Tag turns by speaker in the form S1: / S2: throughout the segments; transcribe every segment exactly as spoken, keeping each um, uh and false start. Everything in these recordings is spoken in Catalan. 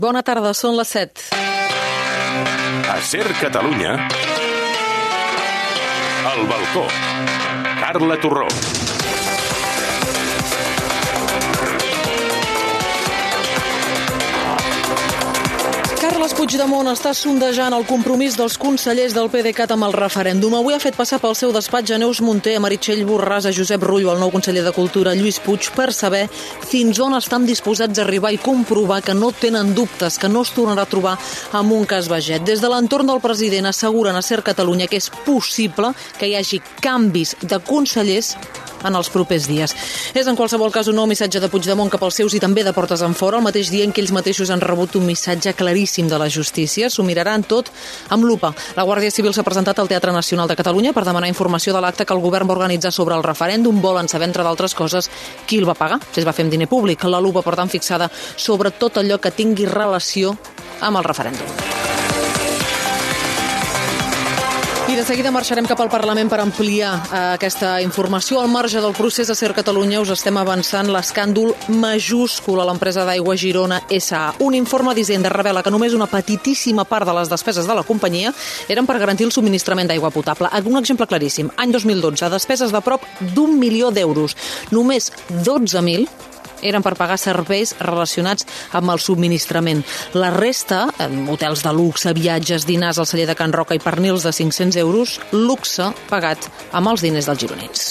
S1: Bona tarda, són les set.
S2: A Ser Catalunya, al balcó, Carla Torró.
S1: Carles Puigdemont està sondejant el compromís dels consellers del PDeCAT amb el referèndum. Avui ha fet passar pel seu despatx a Neus Munté, a Meritxell Borràs, a Josep Rull, el nou conseller de Cultura, Lluís Puig, per saber fins on estan disposats a arribar i comprovar que no tenen dubtes, que no es tornarà a trobar amb un cas Baget. Des de l'entorn del president asseguren a Ser Catalunya que és possible que hi hagi canvis de consellers en els propers dies. És en qualsevol cas un nou missatge de Puigdemont cap als seus i també de portes enfora, el mateix dia en què ells mateixos han rebut un missatge claríssim de la justícia. S'ho miraran tot amb lupa. La Guàrdia Civil s'ha presentat al Teatre Nacional de Catalunya per demanar informació de l'acte que el govern va organitzar sobre el referèndum. Volen saber, entre d'altres coses, qui el va pagar, si es va fer amb diner públic. La lupa, per tant, fixada sobre tot allò que tingui relació amb el referèndum. I de seguida marxarem cap al Parlament per ampliar eh, aquesta informació. Al marge del procés a Ser Catalunya us estem avançant l'escàndol majúscul a l'empresa d'aigua Girona S A Un informe d'Hisenda revela que només una petitíssima part de les despeses de la companyia eren per garantir el subministrament d'aigua potable. Un exemple claríssim. Any dos mil dotze, despeses de prop d'un milió d'euros. Només dotze mil eren per pagar serveis relacionats amb el subministrament. La resta, hotels de luxe, viatges, dinars al celler de Can Roca i pernils de cinc-cents euros, luxe pagat amb els diners dels gironins.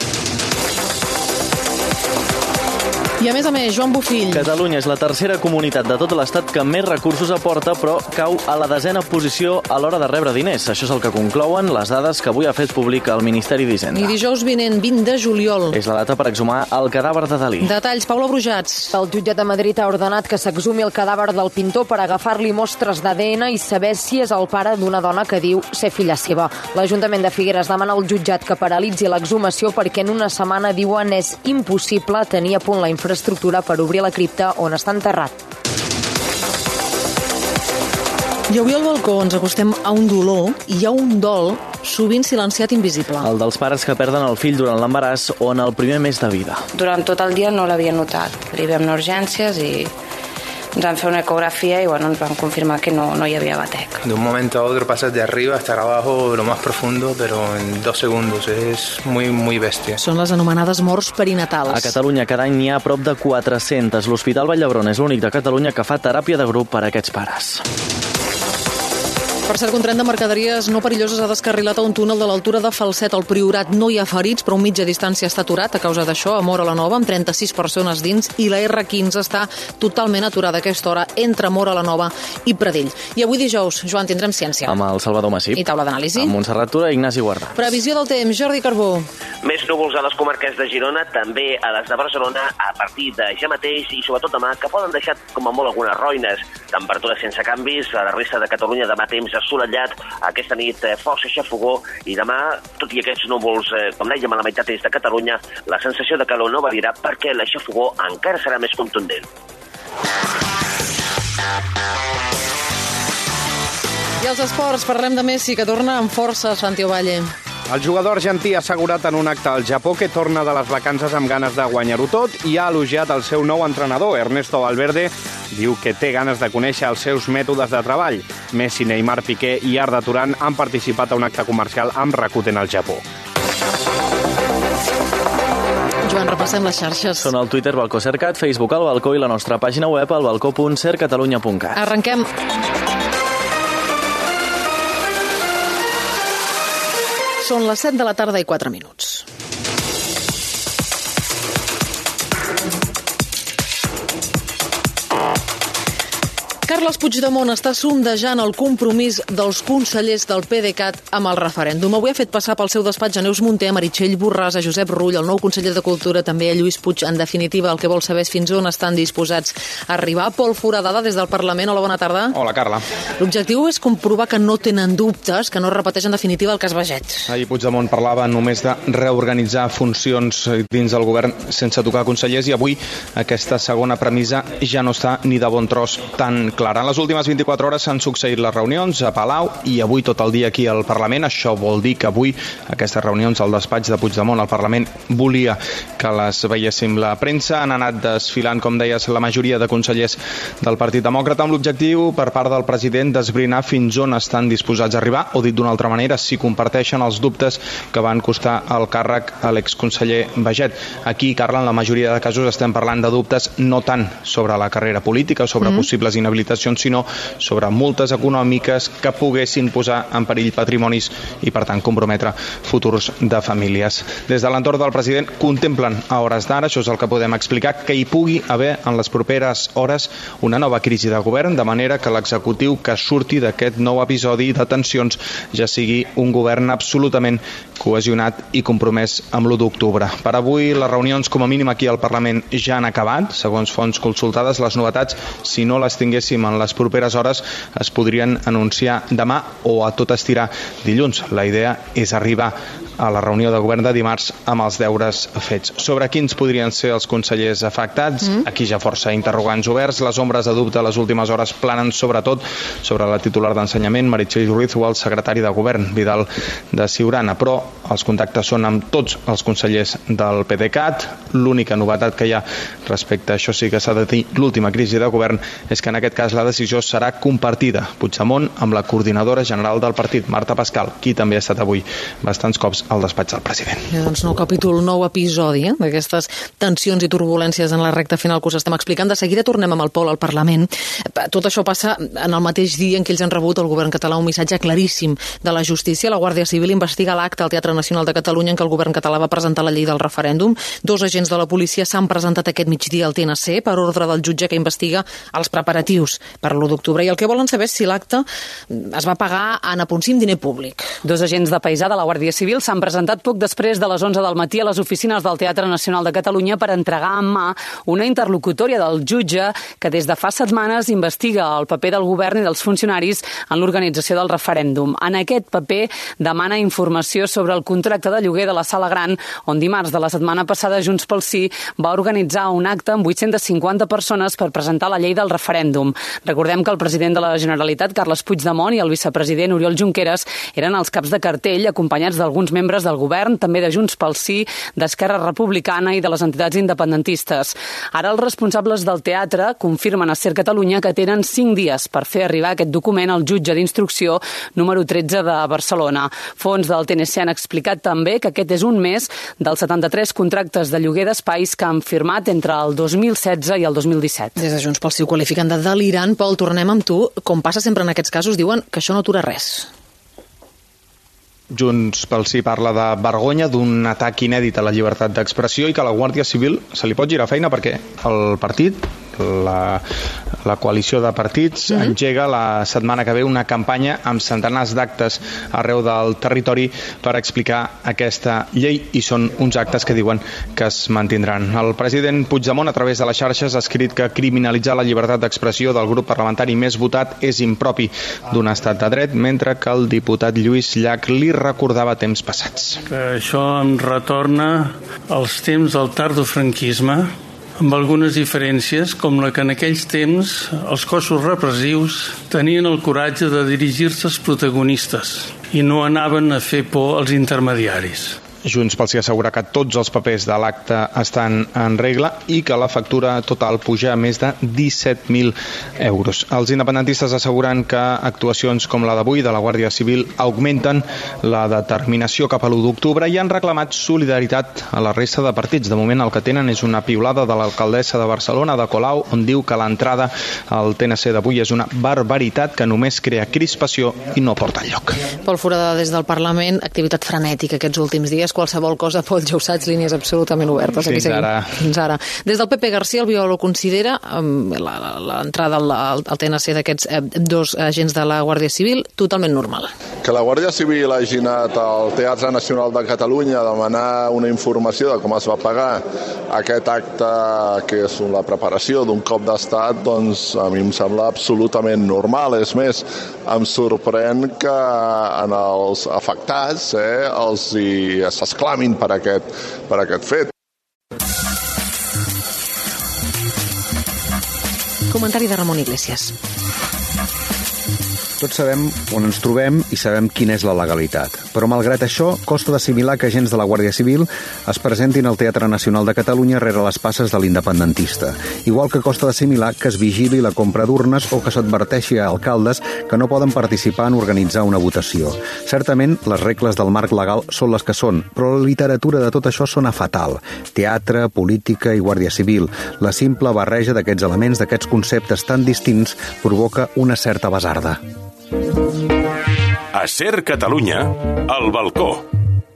S1: I a més a més, Joan Bofill.
S3: Catalunya és la tercera comunitat de tot l'Estat que més recursos aporta, però cau a la desena posició a l'hora de rebre diners. Això és el que conclouen les dades que avui ha fet públic el Ministeri d'Hisenda.
S1: I dijous vinent, vint de juliol.
S3: És la data per exhumar el cadàver de Dalí.
S1: Detalls, Paula Brujats.
S4: El jutjat de Madrid ha ordenat que s'exhumi el cadàver del pintor per agafar-li mostres d'A D N i saber si és el pare d'una dona que diu ser filla seva. L'Ajuntament de Figueres demana al jutjat que paralitzi l'exhumació perquè en una setmana, diuen, és impossible tenir a punt la infraestructura estructura per obrir la cripta on està enterrat.
S1: I avui al balcó ens acostem a un dolor i a un dol sovint silenciat invisible.
S3: El dels pares que perden el fill durant l'embaràs o en el primer mes de vida.
S5: Durant tot el dia no l'havia notat. Arribem a urgències i ens van fer una ecografía y bueno, nos van confirmar que no, no hi havia batec.
S6: De un momento a otro pasas de arriba a estar abajo, lo más profundo, pero en dos segundos. Es muy, muy bestia.
S1: Són les anomenades morts perinatals.
S3: A Catalunya cada any n'hi ha prop de quatre-centes. L'Hospital Vall d'Hebron és l'únic de Catalunya que fa teràpia de grup per a aquests pares.
S1: Per cert, un tren de mercaderies no perilloses ha descarrilat a un túnel de l'altura de Falset. Al Priorat no hi ha ferits, però un mitja distància està aturat a causa d'això, a Móra la Nova, amb trenta-sis persones dins, i la erre quinze està totalment aturada a aquesta hora entre Móra la Nova i Pradell. I avui dijous, Joan, tindrem ciència.
S3: Amb el Salvador Massip.
S1: I taula d'anàlisi.
S3: Amb Montserrat Tura i Ignasi Guardà.
S1: Previsió del temps, Jordi Carbó.
S7: Més núvols a les comarques de Girona, també a les de Barcelona, a partir de ja mateix i sobretot demà, que poden deixar com a molt algunes roines. Temperatures sense canvis, a la resta de Catalunya demà temps assolellat, aquesta nit força xafogó i demà, tot i aquests núvols, eh, com dèiem, a la meitat est de Catalunya, la sensació de calor no variarà perquè la xafogó encara serà més contundent.
S1: I els esports, parlem de Messi, que torna amb força a Santiago Valle.
S8: El jugador argentí ha assegurat en un acte al Japó que torna de les vacances amb ganes de guanyar-ho tot i ha elogiat el seu nou entrenador, Ernesto Valverde. Diu que té ganes de conèixer els seus mètodes de treball. Messi, Neymar, Piqué i Arda Turan han participat a un acte comercial amb Rakuten al Japó.
S1: Joan, repassem les xarxes.
S3: Són el Twitter Balcó Sercat, Facebook al Balcó i la nostra pàgina web al balcó punt ser catalunya punt cat.
S1: Arrenquem. Són les set de la tarda i quatre minuts. Carles Puigdemont està sondejant el compromís dels consellers del PDeCAT amb el referèndum. Avui ha fet passar pel seu despatx a Neus Munté, a Meritxell Borràs, a Josep Rull, el nou conseller de Cultura, també a Lluís Puig. En definitiva, el que vol saber és fins on estan disposats a arribar. Pol Foradada, des del Parlament. Hola, bona tarda.
S9: Hola, Carla.
S1: L'objectiu és comprovar que no tenen dubtes, que no es repeteix en definitiva el cas Baget.
S9: Ahir Puigdemont parlava només de reorganitzar funcions dins del govern sense tocar consellers i avui aquesta segona premissa ja no està ni de bon tros tan clara. En les últimes vint-i-quatre hores s'han succeït les reunions a Palau i avui tot el dia aquí al Parlament. Això vol dir que avui aquestes reunions al despatx de Puigdemont al Parlament volia que les veiéssim. La premsa han anat desfilant, com deies, la majoria de consellers del Partit Demòcrata amb l'objectiu per part del president d'esbrinar fins on estan disposats a arribar, o dit d'una altra manera, si comparteixen els dubtes que van costar el càrrec a l'exconseller Baiget. Aquí, Carla, en la majoria de casos estem parlant de dubtes no tant sobre la carrera política, sobre mm. possibles inhabilitacions, sinó sobre multes econòmiques que poguessin posar en perill patrimonis i, per tant, comprometre futurs de famílies. Des de l'entorn del president contemplen a hores d'ara, això és el que podem explicar, que hi pugui haver en les properes hores una nova crisi de govern, de manera que l'executiu que surti d'aquest nou episodi de tensions ja sigui un govern absolutament cohesionat i compromès amb l'u d'octubre. Per avui les reunions com a mínim aquí al Parlament ja han acabat. Segons fonts consultades, les novetats, si no les tinguéssim en les properes hores, es podrien anunciar demà o a tot estirar dilluns. La idea és arribar a la reunió de govern de dimarts amb els deures fets. Sobre quins podrien ser els consellers afectats, mm. aquí ja força interrogants oberts. Les ombres de dubte a les últimes hores planen sobretot sobre la titular d'Ensenyament, Meritxell Ruiz, o el secretari de govern, Vidal de Siurana, però els contactes són amb tots els consellers del PDeCAT. L'única novetat que hi ha respecte a això sí que s'ha de dir l'última crisi de govern és que en aquest cas la decisió serà compartida. Puigdemont amb la coordinadora general del partit, Marta Pascal, qui també ha estat avui bastants cops al despatx del president.
S1: Ja, doncs nou capítol, nou episodi eh, d'aquestes tensions i turbulències en la recta final que us estem explicant. De seguida tornem amb el Pol al Parlament. Tot això passa en el mateix dia en què ells han rebut el govern català un missatge claríssim de la justícia. La Guàrdia Civil investiga l'acte al Teatre Nacional de Catalunya en què el govern català va presentar la llei del referèndum. Dos agents de la policia s'han presentat aquest migdia al T N C per ordre del jutge que investiga els preparatius per l'u d'octubre. I el que volen saber és si l'acte es va pagar en apunsim diner públic.
S10: Dos agents de paisà de la Guàrdia Civil s'han presentat poc després de les onze del matí a les oficines del Teatre Nacional de Catalunya per entregar en mà una interlocutòria del jutge que des de fa setmanes investiga el paper del govern i dels funcionaris en l'organització del referèndum. En aquest paper demana informació sobre el contracte de lloguer de la Sala Gran, on dimarts de la setmana passada Junts pel Sí va organitzar un acte amb vuit-centes cinquanta persones per presentar la llei del referèndum. Recordem que el president de la Generalitat, Carles Puigdemont, i el vicepresident Oriol Junqueras eren els caps de cartell, acompanyats d'alguns membres del govern, també de Junts pel Sí, d'Esquerra Republicana i de les entitats independentistes. Ara els responsables del teatre confirmen a Ser Catalunya que tenen cinc dies per fer arribar aquest document al jutge d'instrucció número tretze de Barcelona. Fons del T N C han explicat també que aquest és un mes dels setanta-tres contractes de lloguer d'espais que han firmat entre el dos mil setze i el dos mil disset.
S1: Des de Junts pel Sí ho qualifiquen de delirant. Pol, tornem amb tu. Com passa sempre en aquests casos, diuen que això no atura res.
S9: Junts pel Sí parla de vergonya, d'un atac inèdit a la llibertat d'expressió i que a la Guàrdia Civil se li pot girar feina perquè el partit, la, la coalició de partits, mm-hmm. engega la setmana que ve una campanya amb centenars d'actes arreu del territori per explicar aquesta llei i són uns actes que diuen que es mantindran. El president Puigdemont a través de les xarxes ha escrit que criminalitzar la llibertat d'expressió del grup parlamentari més votat és impropi d'un estat de dret, mentre que el diputat Lluís Llach li recordava temps passats.
S11: Que això em retorna als temps del tardofranquisme, amb algunes diferències, com la que en aquells temps els cossos repressius tenien el coratge de dirigir-se als protagonistes i no anaven a fer por als intermediaris.
S9: Junts pel Sí assegura que tots els papers de l'acte estan en regla i que la factura total puja a més de disset mil euros. Els independentistes asseguren que actuacions com la d'avui de la Guàrdia Civil augmenten la determinació cap a l'u d'octubre i han reclamat solidaritat a la resta de partits. De moment el que tenen és una piulada de l'alcaldessa de Barcelona, de Colau, on diu que l'entrada al T N C d'avui és una barbaritat que només crea crispació i no porta enlloc.
S1: Pol Foradada, des del Parlament, activitat frenètica aquests últims dies. Qualsevol cosa, Pol, ja ho saps, línies absolutament obertes.
S9: Fins ara.
S1: Fins ara. Des del P P, García Albiol considera um, l'entrada al, al T N C d'aquests eh, dos agents de la Guàrdia Civil totalment normal.
S12: Que la Guàrdia Civil hagi anat al Teatre Nacional de Catalunya a demanar una informació de com es va pagar aquest acte, que és la preparació d'un cop d'estat, doncs a mi em sembla absolutament normal. És més, em sorprèn que en els afectats eh, els hi s'exclamin per aquest, per aquest fet.
S1: Comentari de Ramon Iglesias.
S13: Tots sabem on ens trobem i sabem quina és la legalitat. Però, malgrat això, costa d'assimilar que agents de la Guàrdia Civil es presentin al Teatre Nacional de Catalunya rere les passes de l'independentista. Igual que costa d'assimilar que es vigili la compra d'urnes o que s'adverteixi a alcaldes que no poden participar en organitzar una votació. Certament, les regles del marc legal són les que són, però la literatura de tot això sona fatal. Teatre, política i Guàrdia Civil. La simple barreja d'aquests elements, d'aquests conceptes tan distints, provoca una certa basarda.
S2: A Ser Catalunya, al balcó.